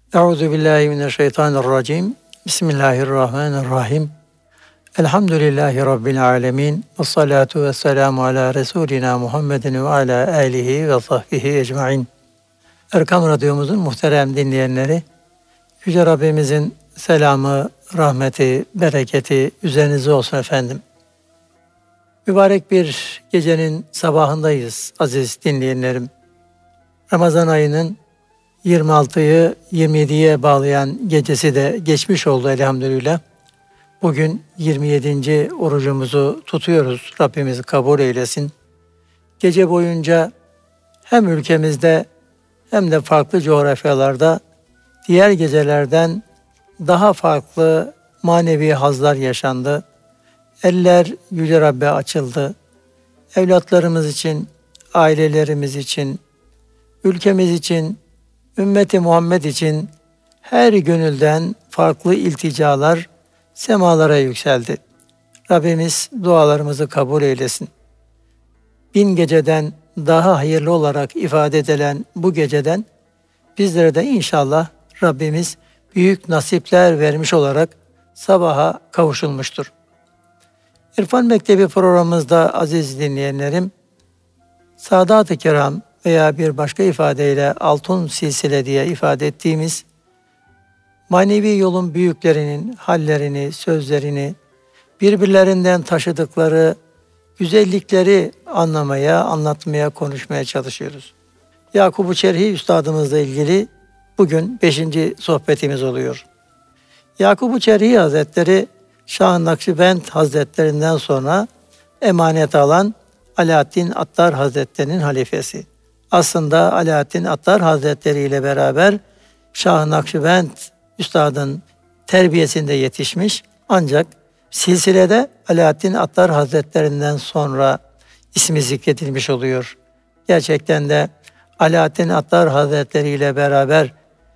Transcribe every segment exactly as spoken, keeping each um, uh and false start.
Euzu billahi mineşşeytanirracim. Bismillahirrahmanirrahim. Elhamdülillahi Rabbil alemin. Vessalatu vesselamu ala Resulina Muhammedin ve ala alihi ve sahbihi ecmain. Erkam Radyomuzun muhterem dinleyenleri, Yüce Rabbimizin selamı, rahmeti, bereketi üzerinize olsun efendim. Mübarek bir gecenin sabahındayız aziz dinleyenlerim. Ramazan ayının yirmi altıyı yirmi yediye bağlayan gecesi de geçmiş oldu elhamdülillah. Bugün yirmi yedinci orucumuzu tutuyoruz. Rabbimiz kabul eylesin. Gece boyunca hem ülkemizde hem de farklı coğrafyalarda diğer gecelerden daha farklı manevi hazlar yaşandı. Eller Yüce Rabbe açıldı. Evlatlarımız için, ailelerimiz için, ülkemiz için, ümmeti Muhammed için her gönülden farklı ilticalar semalara yükseldi. Rabbimiz dualarımızı kabul eylesin. Bin geceden daha hayırlı olarak ifade edilen bu geceden bizlere de inşallah Rabbimiz büyük nasipler vermiş olarak sabaha kavuşulmuştur. İrfan Mektebi programımızda aziz dinleyenlerim, Sadat-ı Kiram veya bir başka ifadeyle altın silsile diye ifade ettiğimiz manevi yolun büyüklerinin hallerini, sözlerini, birbirlerinden taşıdıkları güzellikleri anlamaya, anlatmaya, konuşmaya çalışıyoruz. Yakup-u Çerhi Üstadımızla ilgili bugün beşinci sohbetimiz oluyor. Yakup-u Çerhi Hazretleri, Şah-ı Nakşibend Hazretlerinden sonra emanet alan Alaaddin Attar Hazretleri'nin halifesi. Aslında Alaaddin Attar Hazretleri ile beraber Şah-ı Nakşibend Üstad'ın terbiyesinde yetişmiş, ancak silsilede Alaaddin Attar Hazretlerinden sonra ismi zikredilmiş oluyor. Gerçekten de Alaaddin Attar Hazretleri ile beraber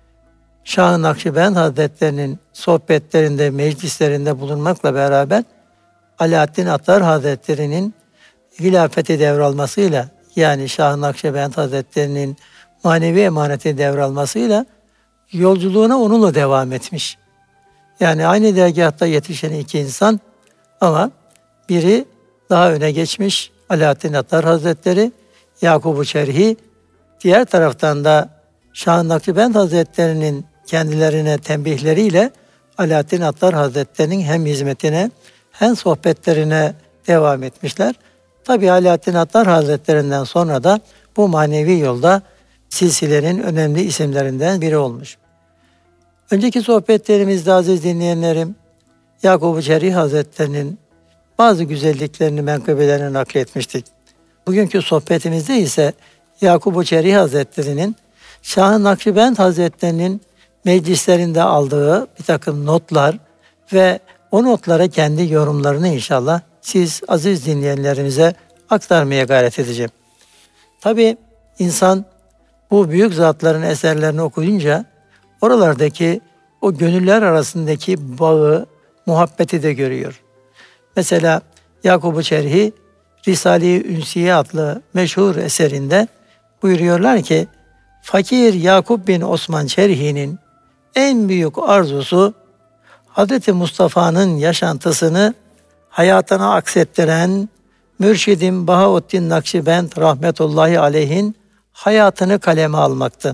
Şah-ı Nakşibend Hazretleri'nin sohbetlerinde, meclislerinde bulunmakla beraber Alaaddin Attar Hazretleri'nin hilafeti devralmasıyla, yani Şah-ı Nakşibend Hazretleri'nin manevi emaneti devralmasıyla yolculuğuna onunla devam etmiş. Yani aynı dergâhta yetişen iki insan ama biri daha öne geçmiş, Alaaddin Attar Hazretleri, Yakup-u Çerhi, diğer taraftan da Şah-ı Nakşibend Hazretleri'nin kendilerine tembihleriyle Alaaddin Attar Hazretleri'nin hem hizmetine hem sohbetlerine devam etmişler. Tabi Alaaddin Attar Hazretlerinden sonra da bu manevi yolda silsilenin önemli isimlerinden biri olmuş. Önceki sohbetlerimizde aziz dinleyenlerim, Yakup-u Çerhi Hazretleri'nin bazı güzelliklerini, menkıbelerini nakletmiştik. Bugünkü sohbetimizde ise Yakup-u Çerhi Hazretleri'nin Şah-ı Nakşibend Hazretleri'nin meclislerinde aldığı bir takım notlar ve o notlara kendi yorumlarını inşallah siz aziz dinleyenlerimize aktarmaya gayret edeceğim. Tabii insan bu büyük zatların eserlerini okuyunca oralardaki o gönüller arasındaki bağı, muhabbeti de görüyor. Mesela Yakup-u Çerhi Risale-i Ünsiye adlı meşhur eserinde buyuruyorlar ki, Fakir Yakup bin Osman Çerhi'nin en büyük arzusu Hz. Mustafa'nın yaşantısını hayatına aksettiren Mürşidim Bahaüddin Nakşibend rahmetullahi aleyhin hayatını kaleme almaktı.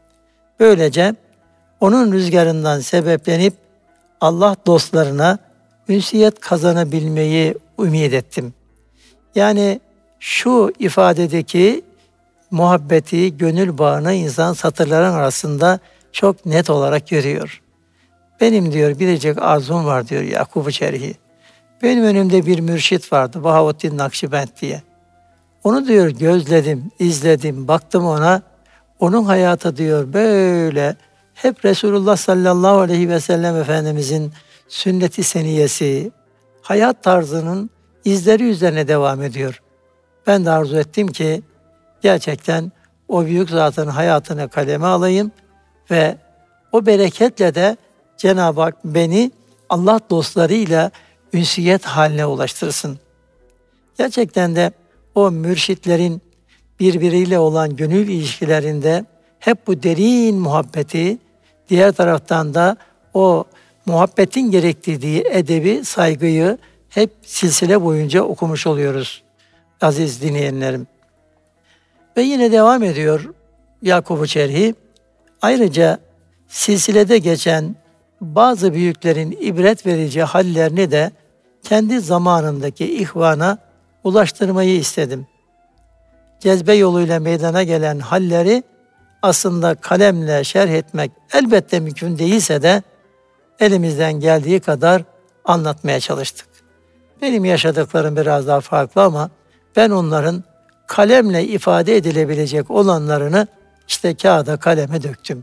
Böylece onun rüzgarından sebeplenip Allah dostlarına ünsiyet kazanabilmeyi ümit ettim. Yani şu ifadedeki muhabbeti, gönül bağını insan satırların arasında çok net olarak görüyor. Benim diyor biricik arzum var diyor Yakup-u Çerhi. Benim önümde bir mürşit vardı Bahaüddin Nakşibend diye. Onu diyor gözledim, izledim, baktım ona. Onun hayatı diyor böyle hep Resulullah sallallahu aleyhi ve sellem Efendimizin sünnet-i seniyesi, hayat tarzının izleri üzerine devam ediyor. Ben de arzu ettim ki gerçekten o büyük zatın hayatını kaleme alayım ve o bereketle de Cenab-ı Hak beni Allah dostlarıyla ünsiyet haline ulaştırsın. Gerçekten de o mürşitlerin birbiriyle olan gönül ilişkilerinde hep bu derin muhabbeti, diğer taraftan da o muhabbetin gerektirdiği edebi, saygıyı hep silsile boyunca okumuş oluyoruz aziz dinleyenlerim. Ve yine devam ediyor Yakup-u Çerhi. Ayrıca silsilede geçen bazı büyüklerin ibret verici hallerini de kendi zamanındaki ihvana ulaştırmayı istedim. Cezbe yoluyla meydana gelen halleri aslında kalemle şerh etmek elbette mümkün değilse de elimizden geldiği kadar anlatmaya çalıştık. Benim yaşadıklarım biraz daha farklı ama ben onların kalemle ifade edilebilecek olanlarını işte kağıda, kaleme döktüm.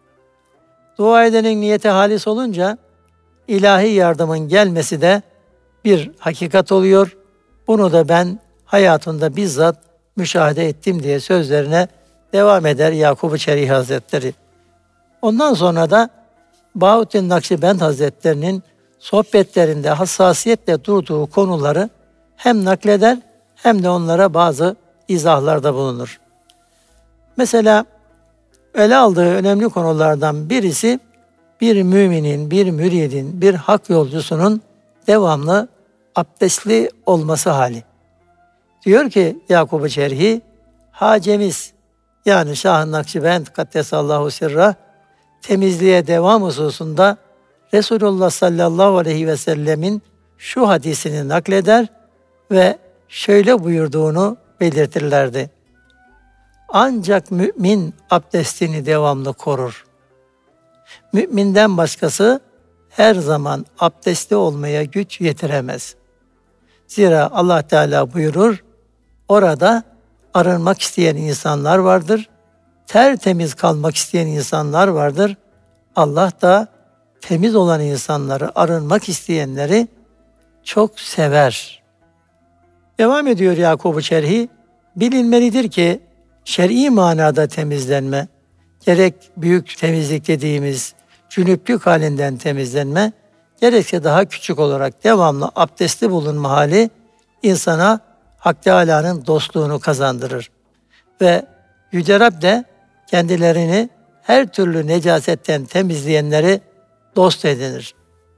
Dua edenin niyeti halis olunca ilahi yardımın gelmesi de bir hakikat oluyor. Bunu da ben hayatımda bizzat müşahede ettim diye sözlerine devam eder Yakup-u Çerhi Hazretleri. Ondan sonra da Bahattin Nakşibend Hazretlerinin sohbetlerinde hassasiyetle durduğu konuları hem nakleder hem de onlara bazı izahlarda bulunur. Mesela ele aldığı önemli konulardan birisi bir müminin, bir müridin, bir hak yolcusunun devamlı abdestli olması hali. Diyor ki Yakup-u Çerhi, hacemiz yani Şah-ı Nakşibend Kaddesallahu sirrah temizliğe devam hususunda Resulullah sallallahu aleyhi ve sellemin şu hadisini nakleder ve şöyle buyurduğunu belirtirlerdi. Ancak mümin abdestini devamlı korur. Müminden başkası her zaman abdestli olmaya güç yetiremez. Zira Allah Teala buyurur, orada arınmak isteyen insanlar vardır, tertemiz kalmak isteyen insanlar vardır. Allah da temiz olan insanları, arınmak isteyenleri çok sever. Devam ediyor Yakup-u Çerhi, bilinmelidir ki şer'i manada temizlenme, gerek büyük temizlik dediğimiz cünüplük halinden temizlenme, gerekse daha küçük olarak devamlı abdestli bulunma hali insana Hak Teâlâ'nın dostluğunu kazandırır. Ve Yüce Rab de kendilerini her türlü necasetten temizleyenleri dost edinir.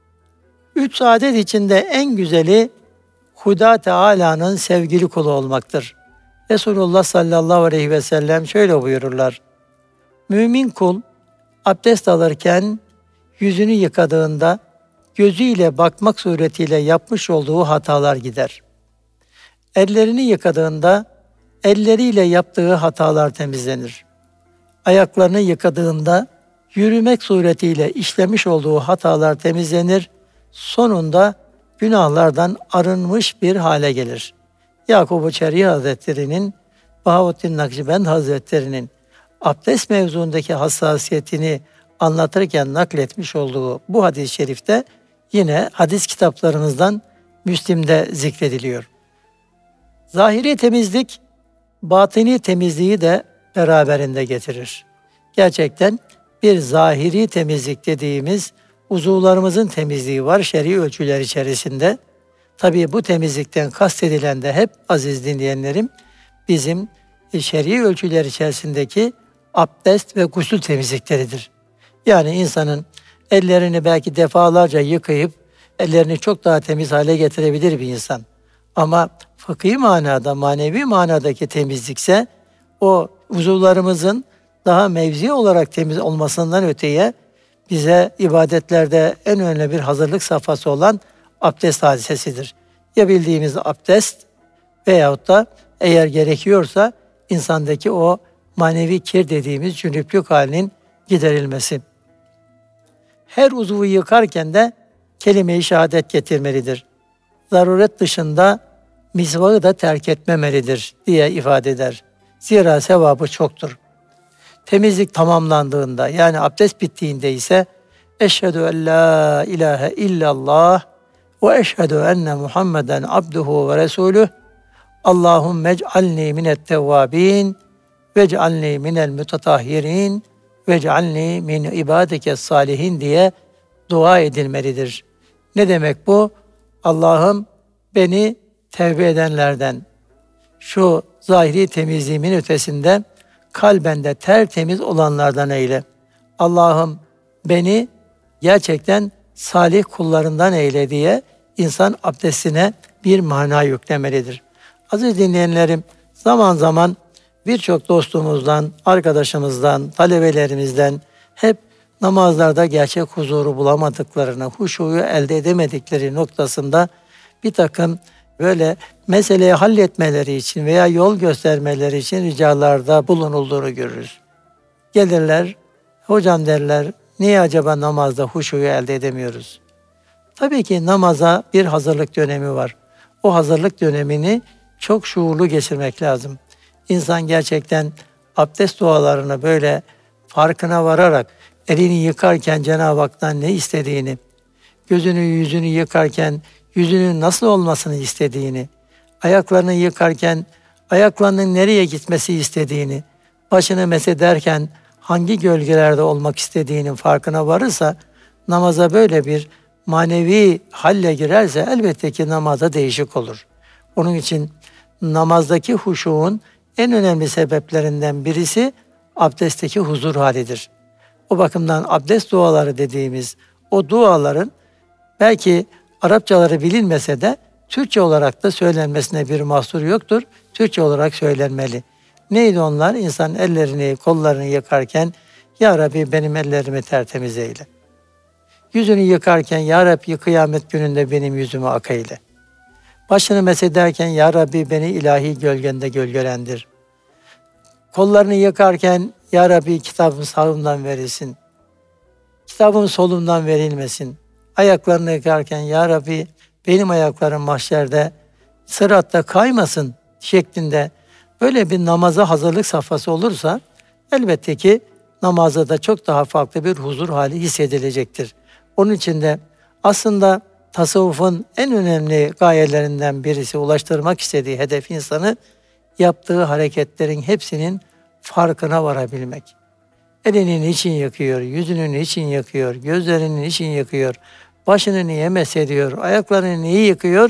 Üç saadet içinde en güzeli Huda Teâlâ'nın sevgili kulu olmaktır. Resulullah sallallahu aleyhi ve sellem şöyle buyururlar. Mümin kul abdest alırken yüzünü yıkadığında gözüyle bakmak suretiyle yapmış olduğu hatalar gider. Ellerini yıkadığında elleriyle yaptığı hatalar temizlenir. Ayaklarını yıkadığında yürümek suretiyle işlemiş olduğu hatalar temizlenir. Sonunda günahlardan arınmış bir hale gelir. Yakup-u Çerhi Hazretleri'nin, Bahattin Nakşibend Hazretleri'nin abdest mevzuundaki hassasiyetini anlatırken nakletmiş olduğu bu hadis-i şerifte yine hadis kitaplarımızdan Müslim'de zikrediliyor. Zahiri temizlik, batini temizliği de beraberinde getirir. Gerçekten bir zahiri temizlik dediğimiz uzuvlarımızın temizliği var şer'i ölçüler içerisinde. Tabii bu temizlikten kastedilen de hep aziz dinleyenlerim bizim şer'i ölçüler içerisindeki abdest ve gusül temizlikleridir. Yani insanın ellerini belki defalarca yıkayıp ellerini çok daha temiz hale getirebilir bir insan. Ama fıkhi manada, manevi manadaki temizlikse o uzuvlarımızın daha mevzi olarak temiz olmasından öteye bize ibadetlerde en önemli bir hazırlık safhası olan abdest hadisesidir. Ya bildiğimiz abdest veyahut da eğer gerekiyorsa insandaki o manevi kir dediğimiz cünüplük halinin giderilmesi. Her uzvu yıkarken de kelime-i şehadet getirmelidir. Zaruret dışında misvağı da terk etmemelidir diye ifade eder. Zira sevabı çoktur. Temizlik tamamlandığında yani abdest bittiğinde ise eşhedü en la ilahe illallah ve eşhedü enne Muhammeden abduhu ve resuluh Allahümme ec'alni minet tevvabin vec'alni minel mütetahhirin vec'alni min ibadike salihin diye dua edilmelidir. Ne demek bu? Allah'ım beni tevbe edenlerden, şu zahiri temizliğimin ötesinde kalbende tertemiz olanlardan eyle. Allah'ım beni gerçekten salih kullarından eyle diye insan abdestine bir mana yüklemelidir. Aziz dinleyenlerim, zaman zaman birçok dostumuzdan, arkadaşımızdan, talebelerimizden hep namazlarda gerçek huzuru bulamadıklarını, huşuyu elde edemedikleri noktasında bir takım böyle meseleyi halletmeleri için veya yol göstermeleri için ricalarda bulunulduğunu görürüz. Gelirler, hocam derler, niye acaba namazda huşuyu elde edemiyoruz? Tabii ki namaza bir hazırlık dönemi var. O hazırlık dönemini çok şuurlu geçirmek lazım. İnsan gerçekten abdest dualarını böyle farkına vararak elini yıkarken Cenab-ı Hak'tan ne istediğini, gözünü yüzünü yıkarken yüzünün nasıl olmasını istediğini, ayaklarını yıkarken ayaklarının nereye gitmesi istediğini, başını mesederken hangi gölgelerde olmak istediğinin farkına varırsa, namaza böyle bir manevi halle girerse elbette ki namaza değişik olur. Onun için namazdaki huşuğun en önemli sebeplerinden birisi abdestteki huzur halidir. O bakımdan abdest duaları dediğimiz o duaların belki Arapçaları bilinmese de Türkçe olarak da söylenmesine bir mahsur yoktur. Türkçe olarak söylenmeli. Neydi onlar? İnsan ellerini, kollarını yıkarken Ya Rabbi benim ellerimi tertemiz eyle. Yüzünü yıkarken Ya Rabbi kıyamet gününde benim yüzümü ak eyle. Başını mesederken Ya Rabbi beni ilahi gölgende gölgelendir. Kollarını yıkarken Ya Rabbi kitabım sağımdan verilsin. Kitabım solumdan verilmesin. Ayaklarını yıkarken Ya Rabbi benim ayaklarım mahşerde sıratta kaymasın şeklinde böyle bir namaza hazırlık safhası olursa elbette ki namazda da çok daha farklı bir huzur hali hissedilecektir. Onun için de aslında tasavvufun en önemli gayelerinden birisi ulaştırmak istediği hedef insanı yaptığı hareketlerin hepsinin farkına varabilmek. Elinin için yakıyor, yüzünün için yakıyor, gözlerinin için yakıyor, başını niye mesediyor, ayaklarını niye yıkıyor?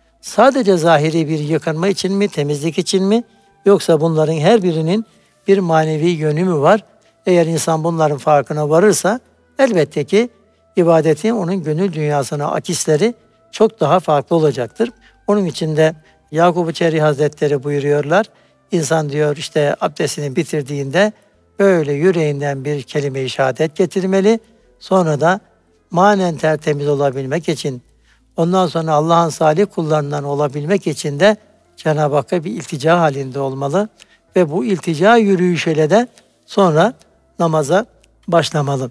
Sadece zahiri bir yıkanma için mi, temizlik için mi? Yoksa bunların her birinin bir manevi yönü mü var? Eğer insan bunların farkına varırsa elbette ki ibadetin onun gönül dünyasına akisleri çok daha farklı olacaktır. Onun için de Yakup-u Çerhi Hazretleri buyuruyorlar. İnsan diyor işte abdestini bitirdiğinde böyle yüreğinden bir kelime-i şehadet getirmeli. Sonra da manen tertemiz olabilmek için, ondan sonra Allah'ın salih kullarından olabilmek için de Cenab-ı Hakk'a bir iltica halinde olmalı. Ve bu iltica yürüyüşüyle de sonra namaza başlamalı.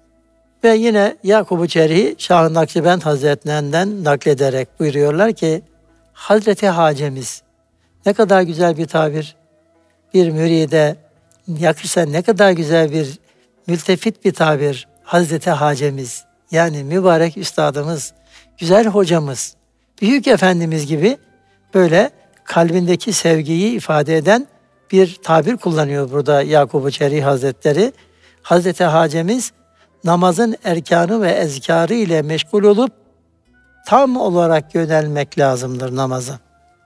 Ve yine Yakup-u Çerhi Şah-ı Nakşibend Hazretlerinden naklederek buyuruyorlar ki Hazreti Hacemiz ne kadar güzel bir tabir, bir müride yakışsa ne kadar güzel bir mültefit bir tabir. Hazreti Hacemiz yani mübarek üstadımız, güzel hocamız, büyük efendimiz gibi böyle kalbindeki sevgiyi ifade eden bir tabir kullanıyor burada Yakup-u Çerhi Hazretleri. Hazreti Hacemiz namazın erkanı ve ezkarı ile meşgul olup tam olarak yönelmek lazımdır namaza.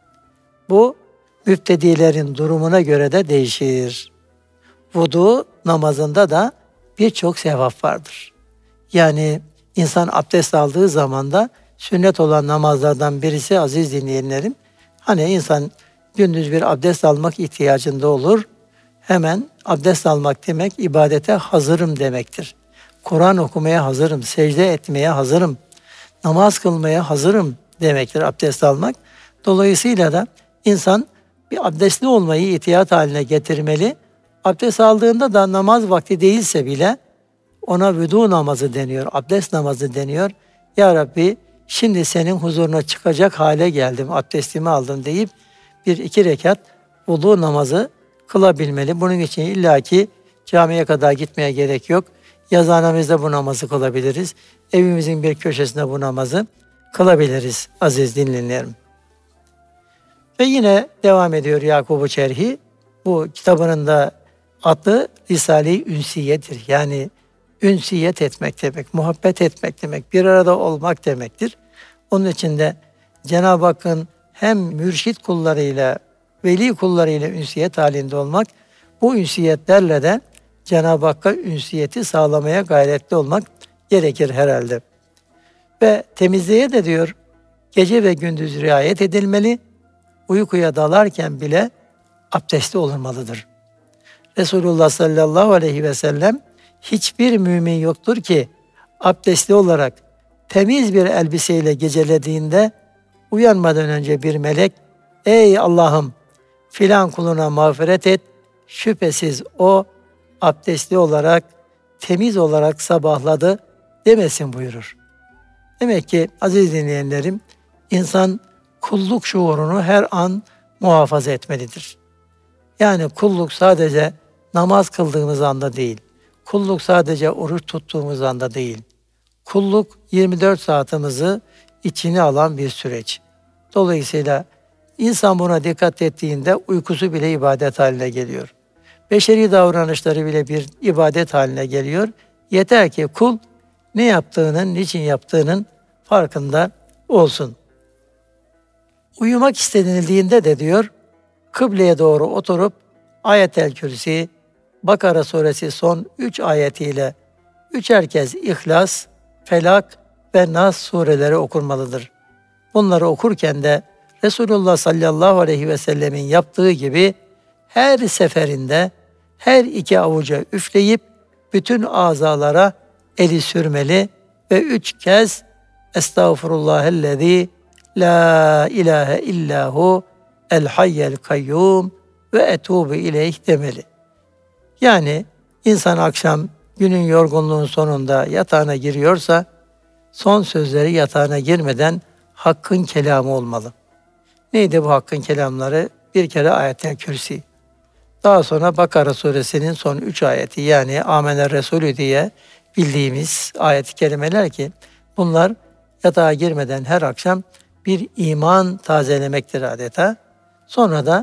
Bu müptedilerin durumuna göre de değişir. Vudu namazında da birçok sevap vardır. Yani insan abdest aldığı zaman da sünnet olan namazlardan birisi aziz dinleyenlerim. Hani insan gündüz bir abdest almak ihtiyacında olur. Hemen abdest almak demek ibadete hazırım demektir. Kur'an okumaya hazırım, secde etmeye hazırım, namaz kılmaya hazırım demektir abdest almak. Dolayısıyla da insan bir abdestli olmayı ihtiyat haline getirmeli. Abdest aldığında da namaz vakti değilse bile ona vüdu namazı deniyor, abdest namazı deniyor. Ya Rabbi şimdi senin huzuruna çıkacak hale geldim, abdestimi aldım deyip bir iki rekat vudu namazı kılabilmeli. Bunun için illaki camiye kadar gitmeye gerek yok. Yazıhanemizde bu namazı kılabiliriz. Evimizin bir köşesinde bu namazı kılabiliriz aziz dinleyenlerim. Ve yine devam ediyor Yakup-u Çerhi. Bu kitabının da adı Risale-i Ünsiye'dir. Yani ünsiyet etmek demek, muhabbet etmek demek, bir arada olmak demektir. Onun için de Cenab-ı Hakk'ın hem mürşit kullarıyla, veli kullarıyla ünsiyet halinde olmak, bu ünsiyetlerle de Cenab-ı Hakk'a ünsiyeti sağlamaya gayretli olmak gerekir herhalde. Ve temizliğe de diyor, gece ve gündüz riayet edilmeli, uykuya dalarken bile abdestli olunmalıdır. Resulullah sallallahu aleyhi ve sellem, hiçbir mümin yoktur ki abdestli olarak temiz bir elbiseyle gecelediğinde uyanmadan önce bir melek, ey Allah'ım filan kuluna mağfiret et, şüphesiz o abdestli olarak, temiz olarak sabahladı demesin buyurur. Demek ki aziz dinleyenlerim, insan kulluk şuurunu her an muhafaza etmelidir. Yani kulluk sadece namaz kıldığımız anda değil, kulluk sadece oruç tuttuğumuz anda değil, kulluk yirmi dört saatimizi içine alan bir süreç. Dolayısıyla insan buna dikkat ettiğinde uykusu bile ibadet haline geliyor. Beşeri davranışları bile bir ibadet haline geliyor. Yeter ki kul ne yaptığının, niçin yaptığının farkında olsun. Uyumak istenildiğinde de diyor, kıbleye doğru oturup Ayet-el Kürsi, Bakara suresi son üç ayetiyle üçer kez İhlas, Felak ve Nas sureleri okunmalıdır. Bunları okurken de Resulullah sallallahu aleyhi ve sellemin yaptığı gibi her seferinde her iki avuca üfleyip bütün azalara eli sürmeli ve üç kez Estağfirullahellezî la ilahe illahu el hayyel kayyum ve etûbü ileyh demeli. Yani insan akşam günün yorgunluğun sonunda yatağına giriyorsa son sözleri yatağına girmeden Hakk'ın kelamı olmalı. Neydi bu Hakk'ın kelamları? Bir kere Ayet-el Kürsi. Daha sonra Bakara suresinin son üç ayeti, yani Amener Resulü diye bildiğimiz ayet-i kerimeler ki bunlar yatağa girmeden her akşam bir iman tazelemektir adeta. Sonra da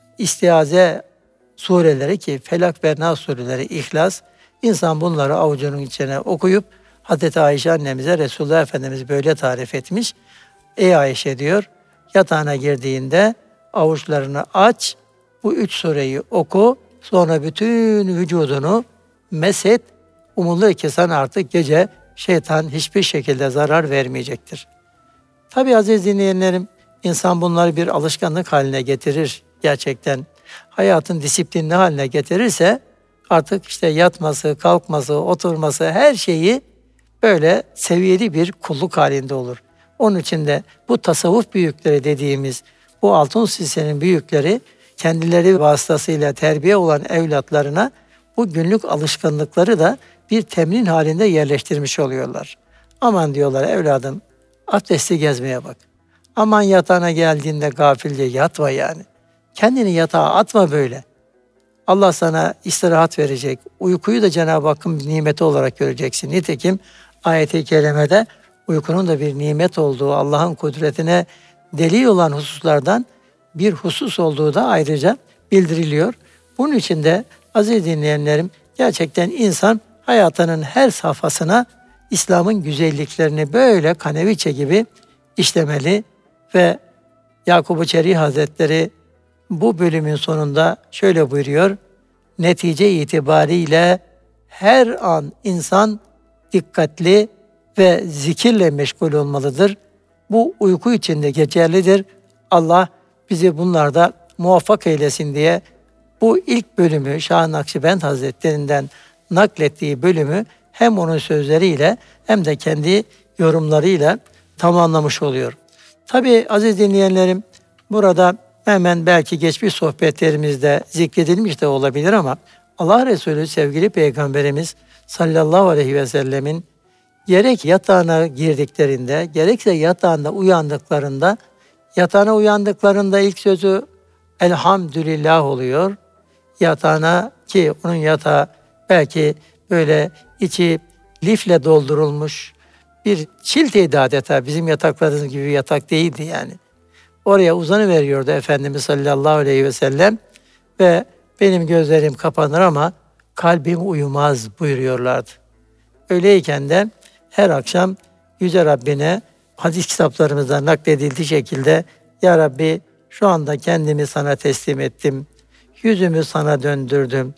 istiaze sureleri ki Felak ve Nas sureleri, İhlas, insan bunları avucunun içine okuyup Hazreti Ayşe annemize Resulullah Efendimiz böyle tarif etmiş. Ey Ayşe diyor, yatağına girdiğinde avuçlarını aç, bu üç sureyi oku, sonra bütün vücudunu meset, umulur ki sana artık gece şeytan hiçbir şekilde zarar vermeyecektir. Tabi aziz dinleyenlerim, insan bunları bir alışkanlık haline getirir gerçekten. Hayatın disiplinli haline getirirse artık işte yatması, kalkması, oturması, her şeyi böyle seviyeli bir kulluk halinde olur. Onun için de bu tasavvuf büyükleri dediğimiz bu altın silsilenin büyükleri kendileri vasıtasıyla terbiye olan evlatlarına bu günlük alışkanlıkları da bir temrin halinde yerleştirmiş oluyorlar. Aman diyorlar evladım, abdestli gezmeye bak. Aman yatağına geldiğinde gafilce yatma yani. Kendini yatağa atma böyle. Allah sana istirahat verecek. Uykuyu da Cenab-ı Hakk'ın bir nimeti olarak göreceksin. Nitekim ayet-i kerimede uykunun da bir nimet olduğu, Allah'ın kudretine delil olan hususlardan bir husus olduğu da ayrıca bildiriliyor. Bunun için de aziz dinleyenlerim, gerçekten insan hayatının her safhasına İslam'ın güzelliklerini böyle kaneviçe gibi işlemeli ve Yakup-u Çeri Hazretleri bu bölümün sonunda şöyle buyuruyor: netice itibariyle her an insan dikkatli ve zikirle meşgul olmalıdır. Bu uyku içinde geçerlidir. Allah bizi bunlarda muvaffak eylesin diye bu ilk bölümü Şah-ı Nakşibend Hazretlerinden naklettiği bölümü hem onun sözleriyle hem de kendi yorumlarıyla tamamlamış oluyor. Tabii aziz dinleyenlerim, burada hemen belki geçmiş sohbetlerimizde zikredilmiş de olabilir ama Allah Resulü sevgili Peygamberimiz sallallahu aleyhi ve sellemin gerek yatağına girdiklerinde, gerekse yatağında uyandıklarında, yatağına uyandıklarında ilk sözü elhamdülillah oluyor. Yatağına, ki onun yatağı belki böyle içi lifle doldurulmuş bir çilteydi adeta. Bizim yataklarımız gibi bir yatak değildi yani. Oraya uzanıveriyordu Efendimiz sallallahu aleyhi ve sellem ve benim gözlerim kapanır ama kalbim uyumaz buyuruyorlardı. Öyleyken de her akşam Yüce Rabbine hadis kitaplarımızda nakledildiği şekilde Ya Rabbi şu anda kendimi sana teslim ettim, yüzümü sana döndürdüm,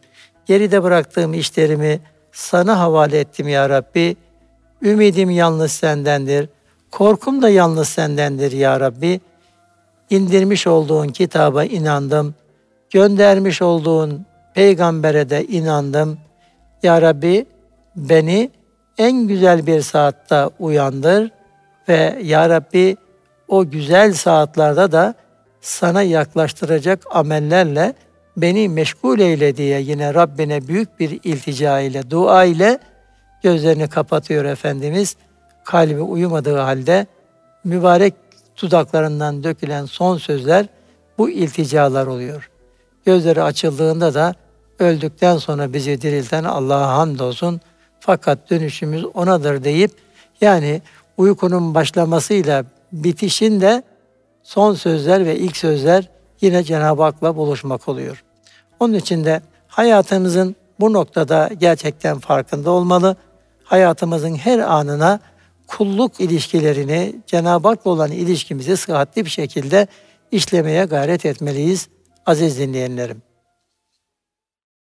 geride bıraktığım işlerimi sana havale ettim ya Rabbi. Ümidim yalnız sendendir. Korkum da yalnız sendendir ya Rabbi. İndirmiş olduğun kitaba inandım. Göndermiş olduğun peygambere de inandım. Ya Rabbi beni en güzel bir saatte uyandır ve Ya Rabbi o güzel saatlerde de sana yaklaştıracak amellerle beni meşgul eyle diye yine Rabbine büyük bir iltica ile, dua ile gözlerini kapatıyor Efendimiz. Kalbi uyumadığı halde mübarek dudaklarından dökülen son sözler bu ilticalar oluyor. Gözleri açıldığında da öldükten sonra bizi dirilten Allah'a hamdolsun fakat dönüşümüz O'nadır deyip yani uykunun başlamasıyla bitişinde son sözler ve ilk sözler yine Cenab-ı Hak'la buluşmak oluyor. Onun için de hayatımızın bu noktada gerçekten farkında olmalı. Hayatımızın her anına kulluk ilişkilerini, Cenab-ı Hak'la olan ilişkimizi sıhhatli bir şekilde işlemeye gayret etmeliyiz aziz dinleyenlerim.